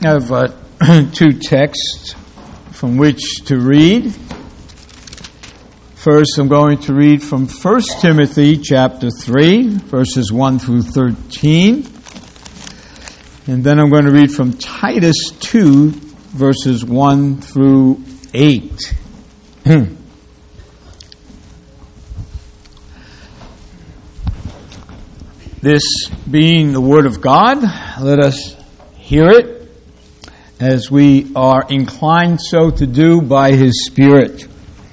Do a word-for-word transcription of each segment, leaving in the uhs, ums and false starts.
I have uh, two texts from which to read. First, I'm going to read from First Timothy chapter three, verses one through thirteen. And then I'm going to read from Titus two, verses one through eight. This being the Word of God, let us hear it as we are inclined so to do by His Spirit.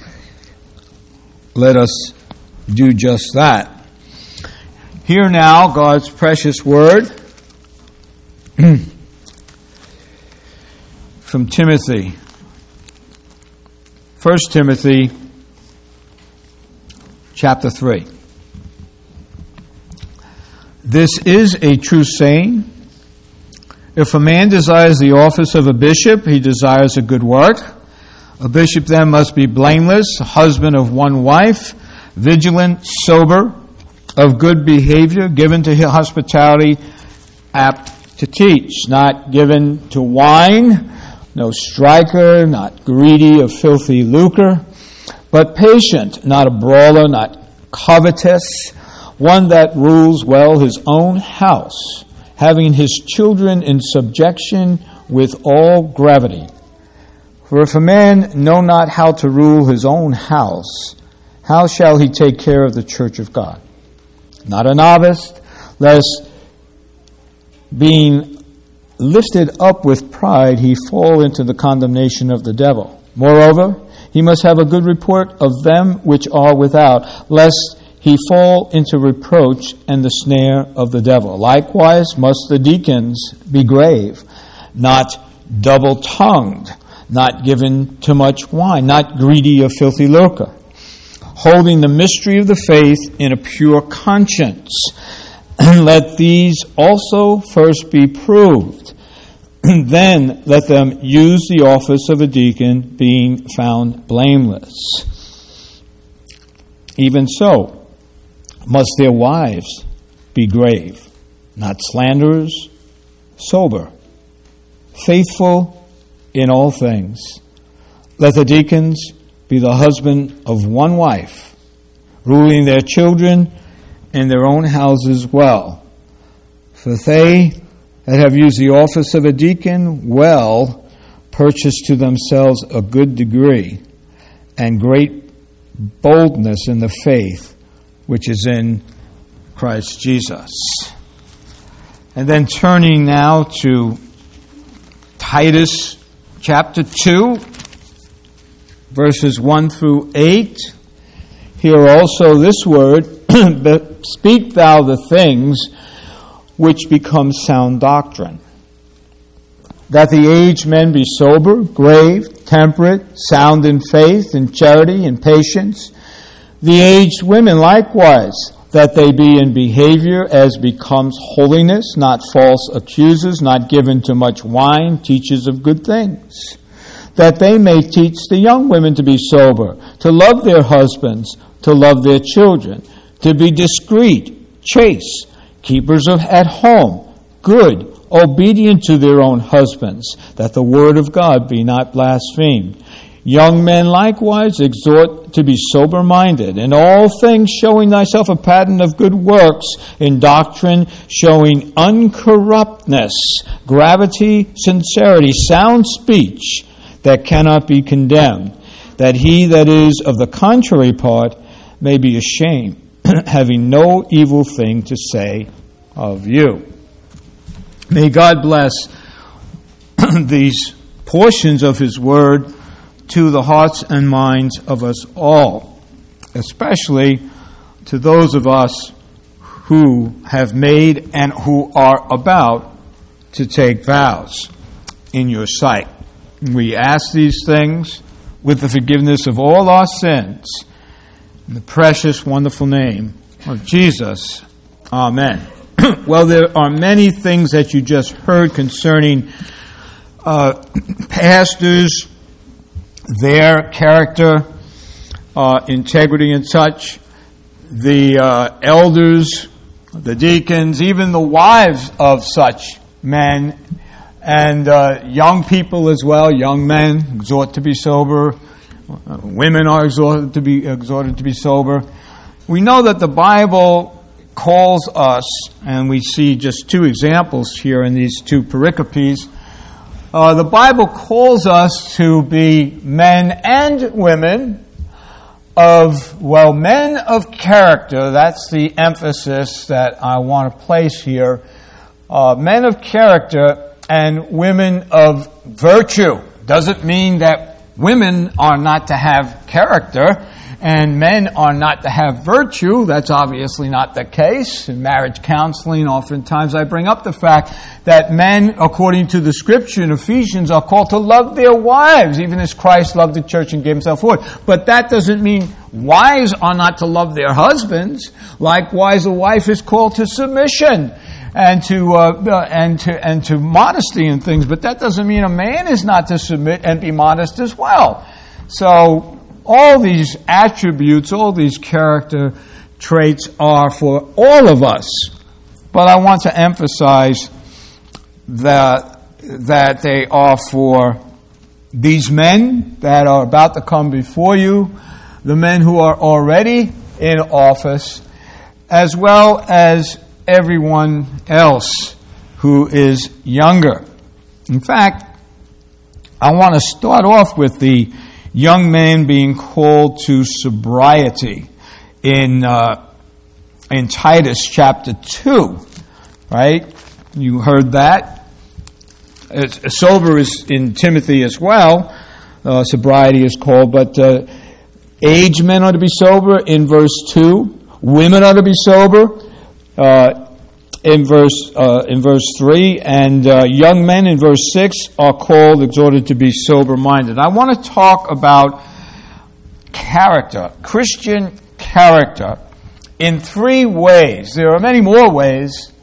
Let us do just that. Hear now God's precious Word from Timothy. First Timothy chapter three. This is a true saying. If a man desires the office of a bishop, he desires a good work. A bishop then must be blameless, a husband of one wife, vigilant, sober, of good behavior, given to hospitality, apt to teach, not given to wine, no striker, not greedy of filthy lucre, but patient, not a brawler, not covetous, one that rules well his own house, having his children in subjection with all gravity. For if a man know not how to rule his own house, how shall he take care of the church of God? Not a novice, lest being lifted up with pride, he fall into the condemnation of the devil. Moreover, he must have a good report of them which are without, lest he fall into reproach and the snare of the devil. Likewise must the deacons be grave, not double-tongued, not given to much wine, not greedy of filthy lucre, holding the mystery of the faith in a pure conscience. Let these also first be proved. Then let them use the office of a deacon, being found blameless. Even so, must their wives be grave, not slanderers, sober, faithful in all things. Let the deacons be the husband of one wife, ruling their children and their own houses well. For they that have used the office of a deacon well purchase to themselves a good degree and great boldness in the faith which is in Christ Jesus. And then turning now to Titus chapter two, verses one through eight. Here also this word, speak thou the things which become sound doctrine, that the aged men be sober, grave, temperate, sound in faith, in charity, in patience. The aged women likewise, that they be in behavior as becomes holiness, not false accusers, not given to much wine, teachers of good things, that they may teach the young women to be sober, to love their husbands, to love their children, to be discreet, chaste, keepers of at home, good, obedient to their own husbands, that the word of God be not blasphemed. Young men likewise exhort to be sober-minded, in all things showing thyself a pattern of good works, in doctrine showing uncorruptness, gravity, sincerity, sound speech that cannot be condemned, that he that is of the contrary part may be ashamed, having no evil thing to say of you. May God bless these portions of His Word to the hearts and minds of us all, especially to those of us who have made and who are about to take vows in your sight. We ask these things with the forgiveness of all our sins in the precious, wonderful name of Jesus. Amen. Well, there are many things that you just heard concerning uh, pastors, their character, uh, integrity and such, the uh, elders, the deacons, even the wives of such men And uh, young people as well, young men, exhort to be sober. Uh, women are exhorted to be exhorted to be sober. We know that the Bible calls us, and we see just two examples here in these two pericopes. Uh, the Bible calls us to be men and women of, well, men of character. That's the emphasis that I want to place here. Uh, men of character and women of virtue. Doesn't mean that women are not to have character and men are not to have virtue. That's obviously not the case. In marriage counseling, oftentimes I bring up the fact that men, according to the scripture in Ephesians, are called to love their wives, even as Christ loved the church and gave himself for it. But that doesn't mean wives are not to love their husbands. Likewise, a wife is called to submission and to uh, and to and to modesty and things. But that doesn't mean a man is not to submit and be modest as well. So all these attributes, all these character traits are for all of us. But I want to emphasize that that they are for these men that are about to come before you, the men who are already in office, as well as everyone else who is younger. In fact, I want to start off with the young man being called to sobriety in uh, in Titus chapter two, right? You heard that. It's, sober is in Timothy as well. Uh, sobriety is called, but uh, aged men are to be sober in verse two. Women are to be sober uh, in verse uh, in verse three, and uh, young men in verse six are called, exhorted to be sober-minded. I want to talk about character, Christian character, in three ways. There are many more ways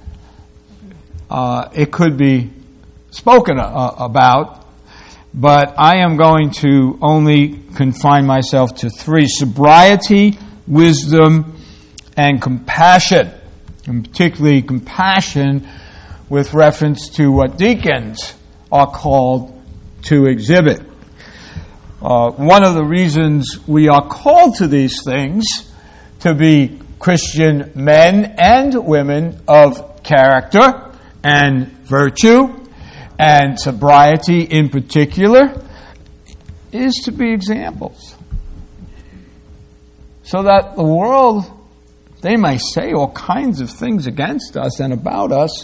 uh, it could be spoken uh, about, but I am going to only confine myself to three: sobriety, wisdom, and compassion. And particularly compassion with reference to what deacons are called to exhibit. Uh, one of the reasons we are called to these things, to be Christian men and women of character and virtue, and sobriety in particular, is to be examples. So that the world, they may say all kinds of things against us and about us,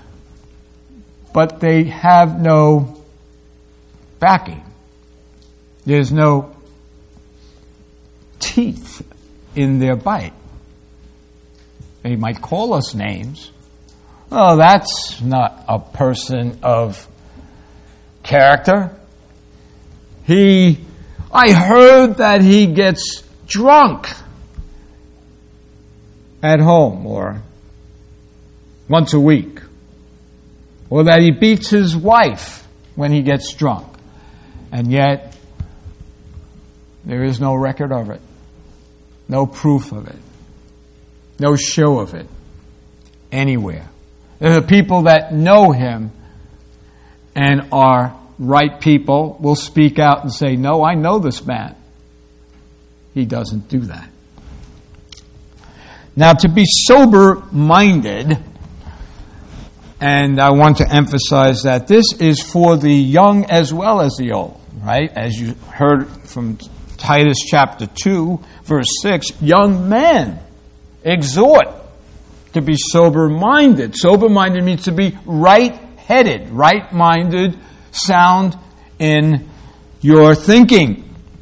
but they have no backing. There's no teeth in their bite. They might call us names. Oh, that's not a person of character. He, I heard that he gets drunk at home, or once a week, or that he beats his wife when he gets drunk, and yet there is no record of it, no proof of it, no show of it anywhere. There are people that know him and are right people will speak out and say, "No, I know this man." He doesn't do that. Now, to be sober-minded, and I want to emphasize that this is for the young as well as the old, right? As you heard from Titus chapter two, verse six, young men exhort to be sober-minded. Sober-minded means to be right-headed, right-minded, sound in your thinking.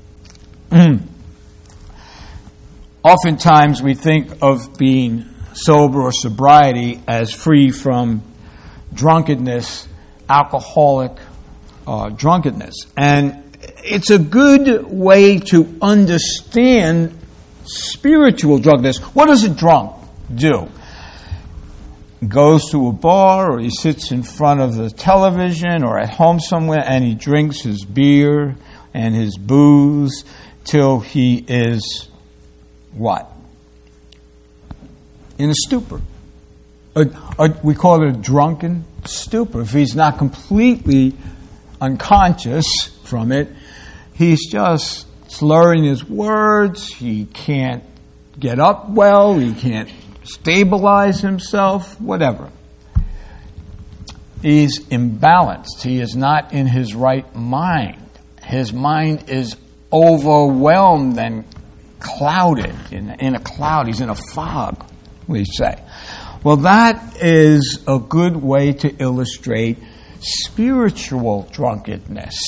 Oftentimes we think of being sober or sobriety as free from drunkenness, alcoholic uh, drunkenness. And it's a good way to understand spiritual drunkenness. What does a drunk do? He goes to a bar, or he sits in front of the television or at home somewhere, and he drinks his beer and his booze till he is what? In a stupor. a, a, we call it a drunken stupor. If he's not completely unconscious from it, he's just slurring his words. He can't get up well. He can't stabilize himself, whatever. He's imbalanced. He is not in his right mind. His mind is overwhelmed and clouded, in, in a cloud. He's in a fog, we say. Well, that is a good way to illustrate spiritual drunkenness.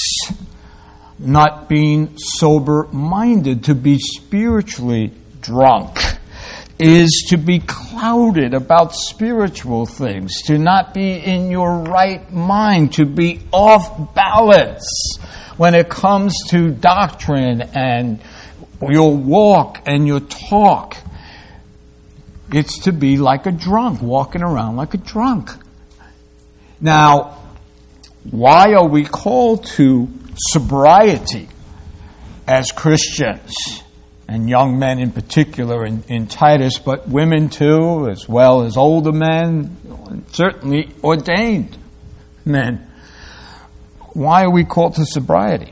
Not being sober-minded. To be spiritually drunk is to be clouded about spiritual things, to not be in your right mind, to be off balance when it comes to doctrine and your walk and your talk. It's to be like a drunk, walking around like a drunk. Now, why are we called to sobriety as Christians? And young men in particular in, in Titus, but women too, as well as older men, and certainly ordained men. Why are we called to sobriety?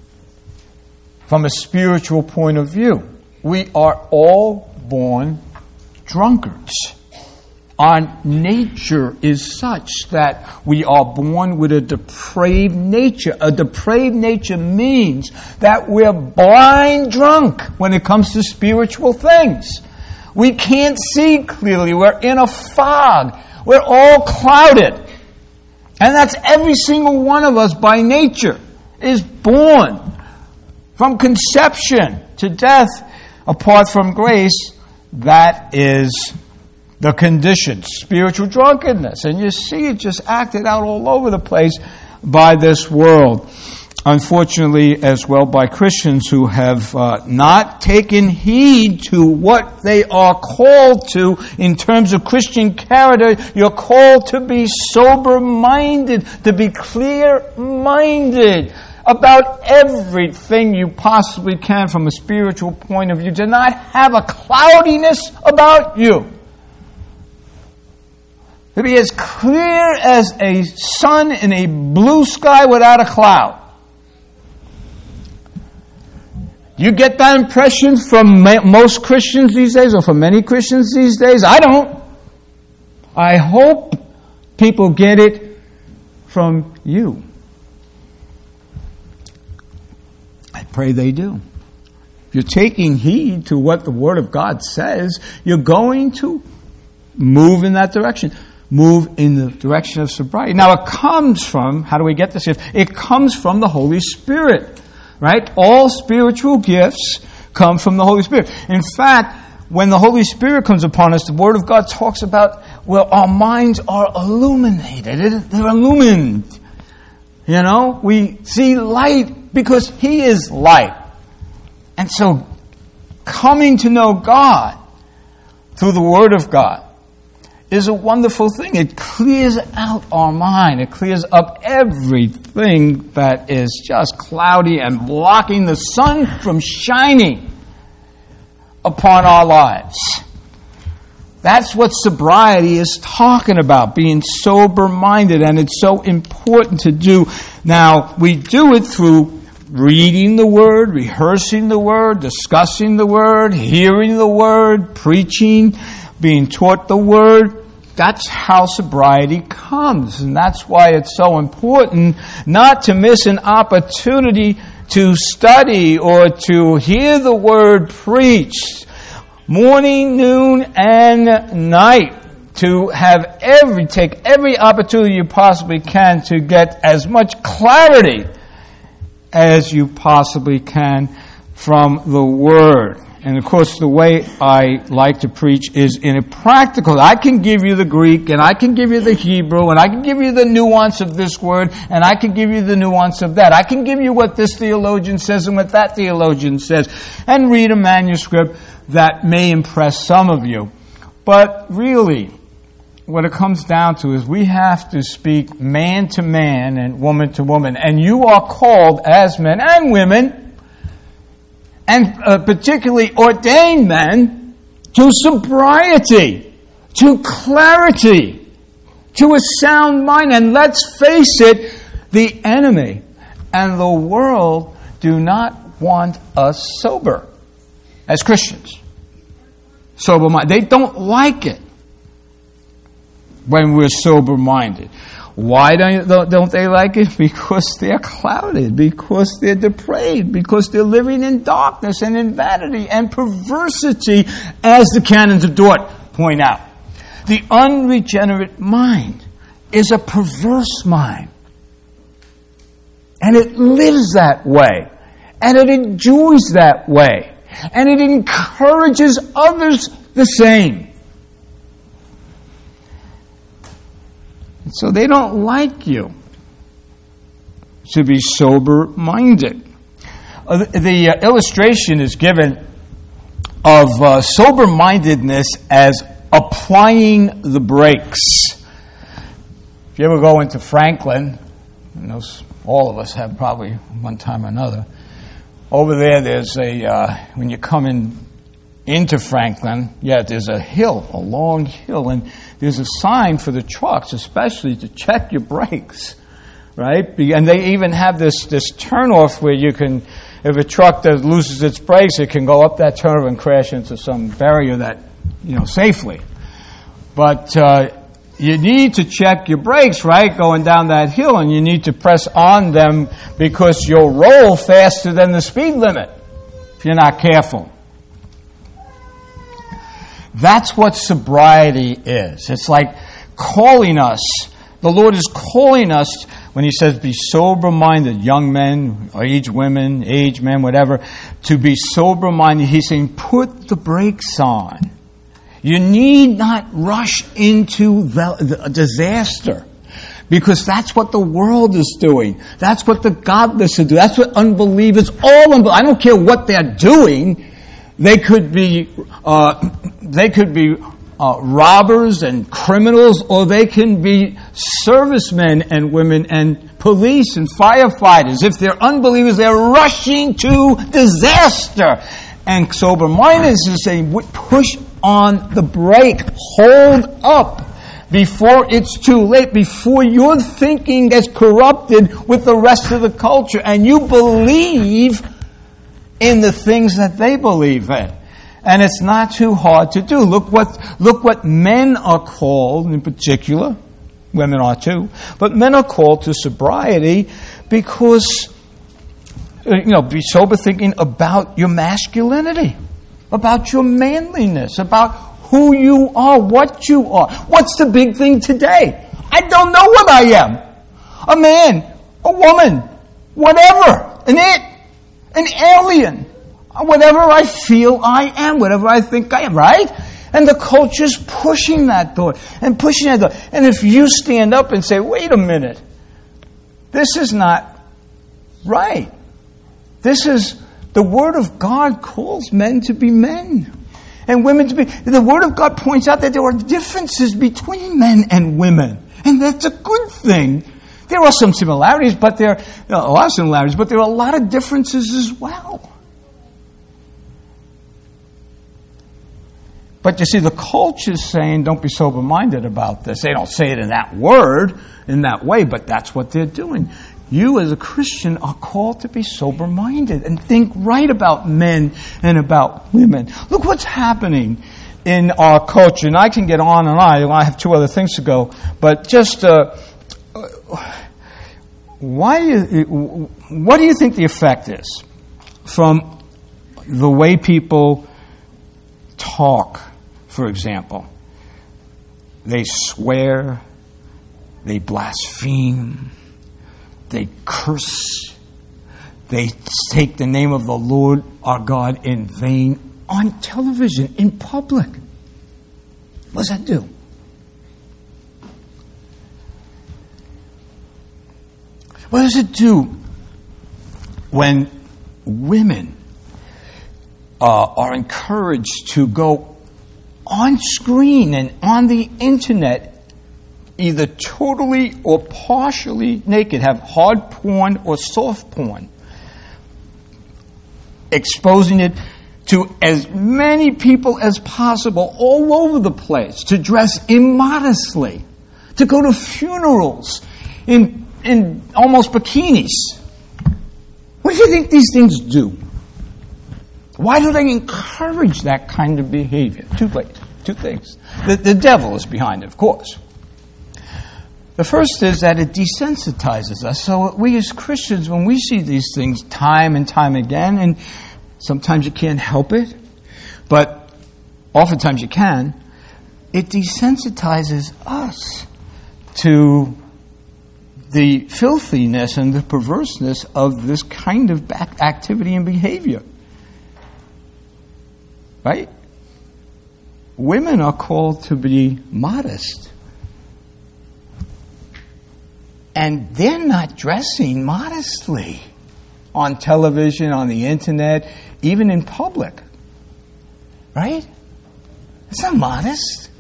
From a spiritual point of view, we are all born drunkards. Our nature is such that we are born with a depraved nature. A depraved nature means that we're blind drunk when it comes to spiritual things. We can't see clearly. We're in a fog. We're all clouded. And that's every single one of us by nature is born. From conception to death, apart from grace, that is the condition, spiritual drunkenness. And you see it just acted out all over the place by this world. Unfortunately, as well by Christians who have uh, not taken heed to what they are called to in terms of Christian character. You're called to be sober-minded, to be clear-minded about everything you possibly can from a spiritual point of view. Do not have a cloudiness about you. To be as clear as a sun in a blue sky without a cloud. You get that impression from most Christians these days, or from many Christians these days? I don't. I hope people get it from you. I pray they do. If you're taking heed to what the Word of God says, you're going to move in that direction. Move in the direction of sobriety. Now it comes from, how do we get this gift? It comes from the Holy Spirit, right? All spiritual gifts come from the Holy Spirit. In fact, when the Holy Spirit comes upon us, the Word of God talks about, well, our minds are illuminated. They're illumined. You know, we see light because He is light. And so, coming to know God through the Word of God is a wonderful thing. It clears out our mind. It clears up everything that is just cloudy and blocking the sun from shining upon our lives. That's what sobriety is talking about, being sober-minded, and it's so important to do. Now, we do it through reading the Word, rehearsing the Word, discussing the Word, hearing the Word, preaching, being taught the Word. That's how sobriety comes. And that's why it's so important not to miss an opportunity to study or to hear the Word preached morning, noon, and night. To have every, take every opportunity you possibly can to get as much clarity as you possibly can from the Word. And of course, the way I like to preach is in a practical. I can give you the Greek, and I can give you the Hebrew, and I can give you the nuance of this word, and I can give you the nuance of that. I can give you what this theologian says and what that theologian says, and read a manuscript that may impress some of you. But really, what it comes down to is we have to speak man to man and woman to woman. And you are called as men and women, and uh, particularly ordained men, to sobriety. to clarity, to a sound mind. And let's face it, the enemy and the world do not want us sober as Christians. Sober minded. They don't like it when we're sober minded. Why don't, don't they like it? Because they're clouded, because they're depraved, because they're living in darkness and in vanity and perversity, as the canons of Dort point out. The unregenerate mind is a perverse mind. And it lives that way. And it enjoys that way. And it encourages others the same. So they don't like you to be sober-minded. Uh, the the uh, illustration is given of uh, sober-mindedness as applying the brakes. If you ever go into Franklin, and those, all of us have probably one time or another, over there there's a, uh, when you come in into Franklin, yeah, there's a hill, a long hill, and there's a sign for the trucks, especially to check your brakes, right? And they even have this, this turnoff where you can, if a truck that loses its brakes, it can go up that turnoff and crash into some barrier that, you know, safely. But uh, you need to check your brakes, right, going down that hill, and you need to press on them because you'll roll faster than the speed limit if you're not careful. That's what sobriety is. It's like calling us. The Lord is calling us when He says, be sober-minded, young men, aged women, aged men, whatever, to be sober-minded. He's saying, put the brakes on. You need not rush into the, the disaster, because that's what the world is doing. That's what the godless are doing. That's what unbelievers, all unbelievers, I don't care what they're doing. They could be, uh, they could be uh, robbers and criminals, or they can be servicemen and women and police and firefighters. If they're unbelievers, they're rushing to disaster. And sober-mindedness is saying, push on the brake, hold up before it's too late, before your thinking gets corrupted with the rest of the culture, and you believe in the things that they believe in. And it's not too hard to do. Look what look what men are called, in particular. Women are too. But men are called to sobriety because, you know, be sober thinking about your masculinity, about your manliness, about who you are, what you are. What's the big thing today? I don't know what I am. A man, a woman, whatever, an it. An alien, whatever I feel I am, whatever I think I am, right? And the culture's pushing that thought and pushing that thought. And if you stand up and say, wait a minute, this is not right. This is, the Word of God calls men to be men and women to be, the Word of God points out that there are differences between men and women. And that's a good thing. There are some similarities, but there are you know, a lot of similarities, but there are a lot of differences as well. But you see, the culture is saying, don't be sober-minded about this. They don't say it in that word, in that way, but that's what they're doing. You as a Christian are called to be sober-minded and think right about men and about women. Look what's happening in our culture. And I can get on and on. I have two other things to go. But just... Uh, Why? What do you think the effect is from the way people talk, for example? They swear, they blaspheme, they curse, they take the name of the Lord our God in vain on television, in public. What does that do? What does it do when women uh, are encouraged to go on screen and on the internet, either totally or partially naked, have hard porn or soft porn, exposing it to as many people as possible all over the place, to dress immodestly, to go to funerals in, in almost bikinis. What do you think these things do? Why do they encourage that kind of behavior? Two, two things. The, the devil is behind it, of course. The first is that it desensitizes us. So we as Christians, when we see these things time and time again, and sometimes you can't help it, but oftentimes you can, it desensitizes us to the filthiness and the perverseness of this kind of activity and behavior. Right? Women are called to be modest. And they're not dressing modestly on television, on the internet, even in public. Right? It's not modest.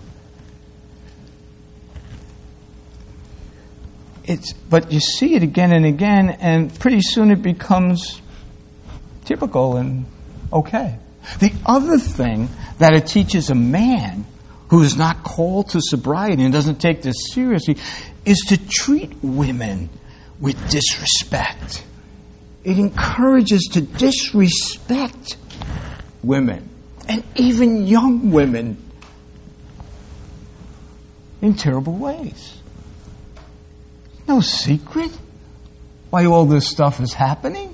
It's, but you see it again and again, and pretty soon it becomes typical and okay. The other thing that it teaches a man who is not called to sobriety and doesn't take this seriously is to treat women with disrespect. It encourages to disrespect women, and even young women, in terrible ways. No secret why all this stuff is happening.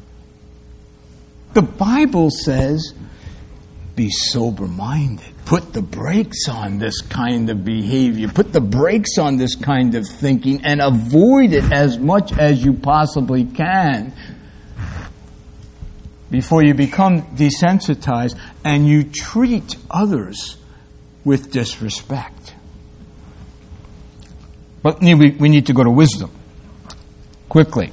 The Bible says, be sober-minded. Put the brakes on this kind of behavior. Put the brakes on this kind of thinking and avoid it as much as you possibly can before you become desensitized and you treat others with disrespect. But we need to go to wisdom quickly.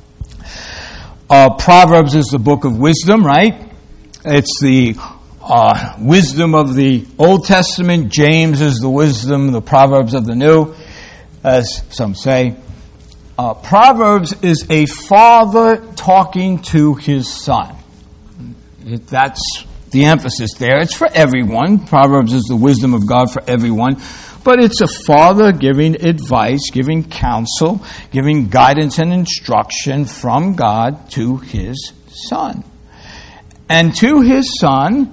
Uh, Proverbs is the book of wisdom, right? It's the uh, wisdom of the Old Testament. James is the wisdom, the Proverbs of the New, as some say. Uh, Proverbs is a father talking to his son. It, that's the emphasis there. It's for everyone. Proverbs is the wisdom of God for everyone. But it's a father giving advice, giving counsel, giving guidance and instruction from God to his son. And to his son,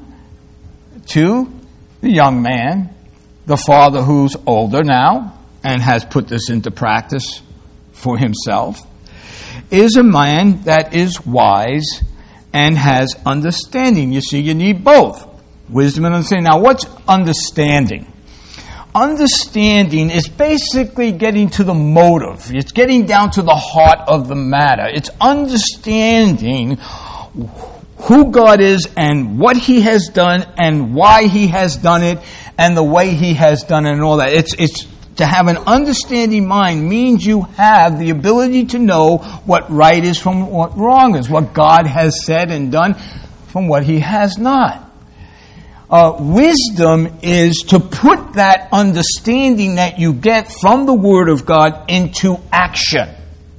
to the young man, the father who's older now and has put this into practice for himself, is a man that is wise and has understanding. You see, you need both. Wisdom and understanding. Now, what's understanding? Understanding is basically getting to the motive. It's getting down to the heart of the matter. It's understanding who God is and what He has done and why He has done it and the way He has done it and all that. It's it's to have an understanding mind means you have the ability to know what right is from what wrong is, what God has said and done from what He has not. Uh, wisdom is to put that understanding that you get from the Word of God into action.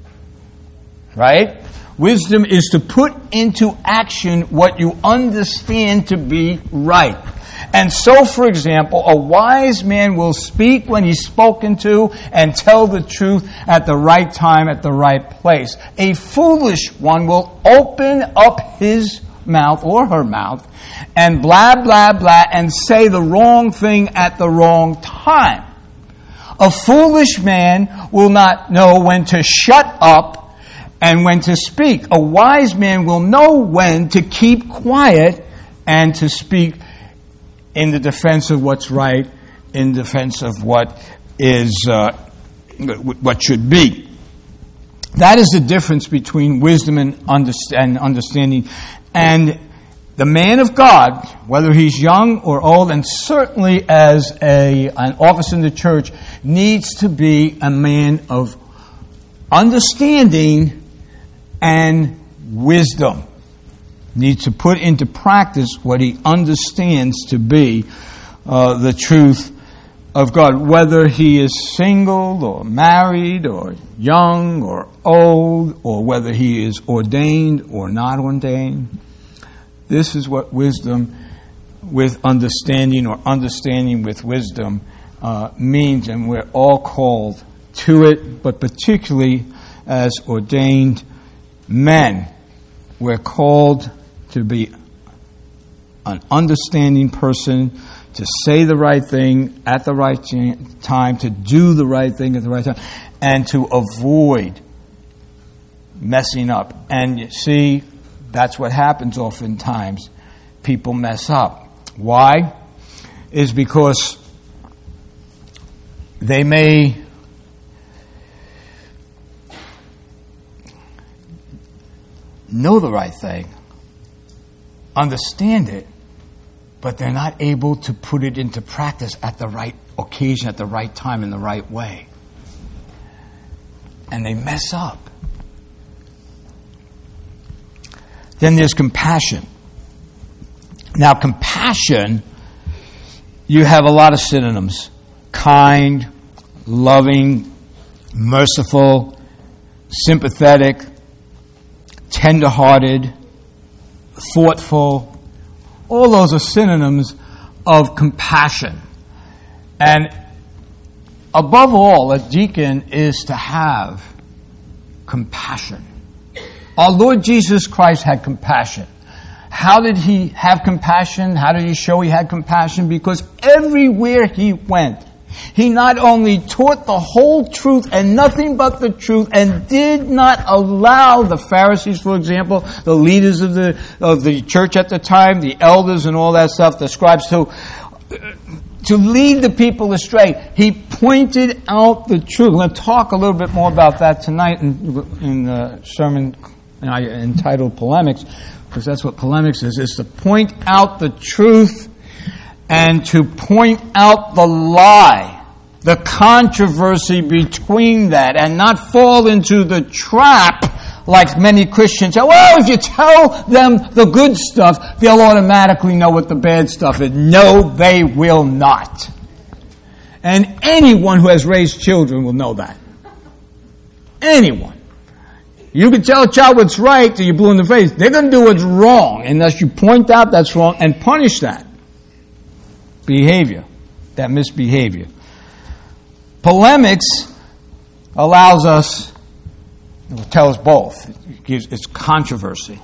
Right? Wisdom is to put into action what you understand to be right. And so, for example, a wise man will speak when he's spoken to and tell the truth at the right time, at the right place. A foolish one will open up his mouth or her mouth and blah, blah, blah, and say the wrong thing at the wrong time. A foolish man will not know when to shut up and when to speak. A wise man will know when to keep quiet and to speak in the defense of what's right, in defense of what is uh, what should be. That is the difference between wisdom and understanding. And the man of God, whether he's young or old, and certainly as a, an officer in the church, needs to be a man of understanding and wisdom. Needs to put into practice what he understands to be uh, the truth of God, whether he is single or married or young or old, or whether he is ordained or not ordained. This is what wisdom with understanding, or understanding with wisdom, uh, means, and we're all called to it, but particularly as ordained men, we're called to be an understanding person, to say the right thing at the right time, to do the right thing at the right time, and to avoid messing up. And you see, that's what happens oftentimes. People mess up. Why? Is because they may know the right thing, understand it, but they're not able to put it into practice at the right occasion, at the right time, in the right way. And they mess up. Then there's compassion. Now, compassion, you have a lot of synonyms. Kind, loving, merciful, sympathetic, tender-hearted, thoughtful. All those are synonyms of compassion. And above all, a deacon is to have compassion. Our Lord Jesus Christ had compassion. How did he have compassion? How did he show he had compassion? Because everywhere he went, he not only taught the whole truth and nothing but the truth, and did not allow the Pharisees, for example, the leaders of the of the church at the time, the elders and all that stuff, the scribes, to to lead the people astray. He pointed out the truth. We're going to talk a little bit more about that tonight in, in the sermon entitled Polemics, because that's what polemics is, is to point out the truth and to point out the lie, the controversy between that, and not fall into the trap like many Christians say, well, if you tell them the good stuff, they'll automatically know what the bad stuff is. No, they will not. And anyone who has raised children will know that. Anyone. You can tell a child what's right till you're blue in the face. They're going to do what's wrong unless you point out that's wrong and punish that behavior, that misbehavior. Polemics allows us, it will tell us both. It gives, it's controversy.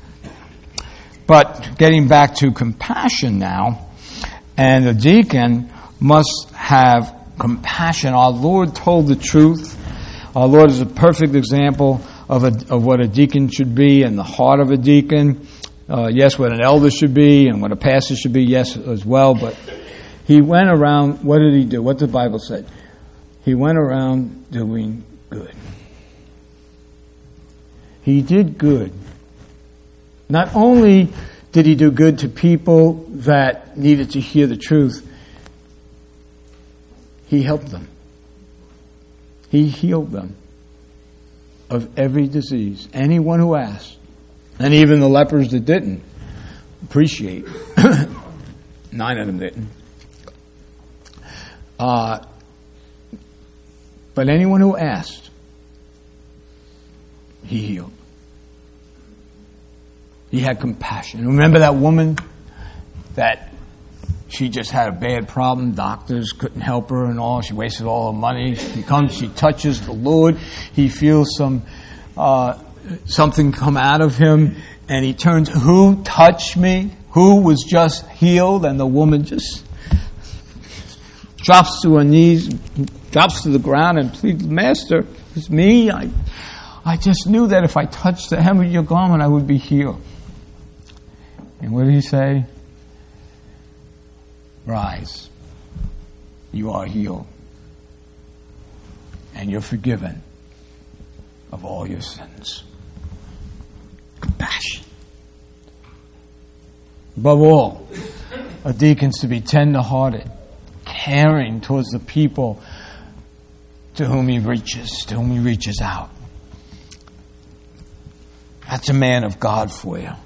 But getting back to compassion now, and the deacon must have compassion. Our Lord told the truth. Our Lord is a perfect example of a, of what a deacon should be, and the heart of a deacon. Uh, yes, what an elder should be, and what a pastor should be, yes, as well. But he went around, what did he do? What the Bible said? He went around doing good. He did good. Not only did he do good to people that needed to hear the truth, he helped them. He healed them of every disease. Anyone who asked. And even the lepers that didn't appreciate. Nine of them didn't. Uh, but anyone who asked, he healed. He had compassion. Remember that woman that she just had a bad problem. Doctors couldn't help her and all. She wasted all her money. She comes, she touches the Lord. He feels some uh, something come out of him, and he turns. Who touched me? Who was just healed? And the woman just drops to her knees, drops to the ground, and pleads, "Master, it's me. I, I just knew that if I touched the hem of your garment, I would be healed." And what did he say? Rise. You are healed. And you're forgiven of all your sins. Compassion. Above all, a deacon's to be tender-hearted, caring towards the people to whom he reaches, to whom he reaches out. That's a man of God for you.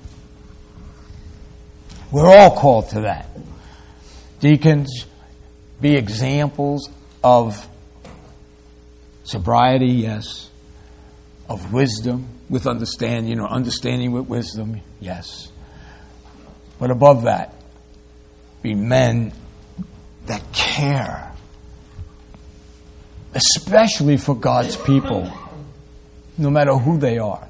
We're all called to that. Deacons, be examples of sobriety, yes. Of wisdom with understanding, or understanding with wisdom, yes. But above that, be men that care, especially for God's people, no matter who they are.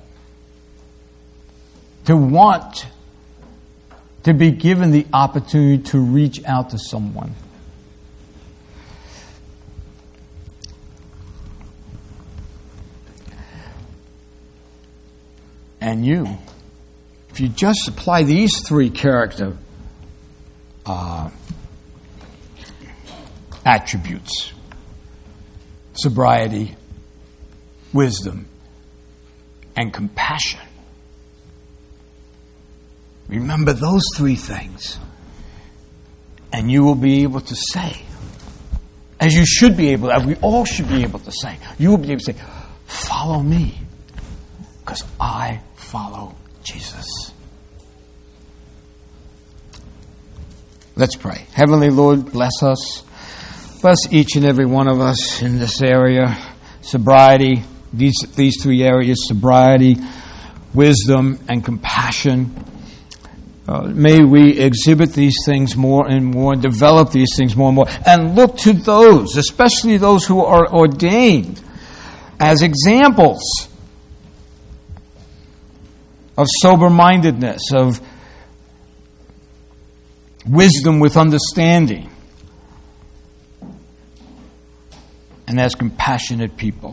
To want to be given the opportunity to reach out to someone. And you, if you just apply these three character uh, attributes, sobriety, wisdom, and compassion. Remember those three things, and you will be able to say, as you should be able, as we all should be able to say, you will be able to say, follow me, because I follow Jesus. Let's pray. Heavenly Lord, bless us. Bless each and every one of us in this area. Sobriety, these, these three areas, sobriety, wisdom, and compassion. Uh, may we exhibit these things more and more, develop these things more and more, and look to those, especially those who are ordained, as examples of sober-mindedness, of wisdom with understanding, and as compassionate people.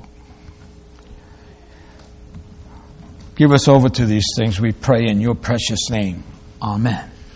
Give us over to these things, we pray in your precious name. Amen.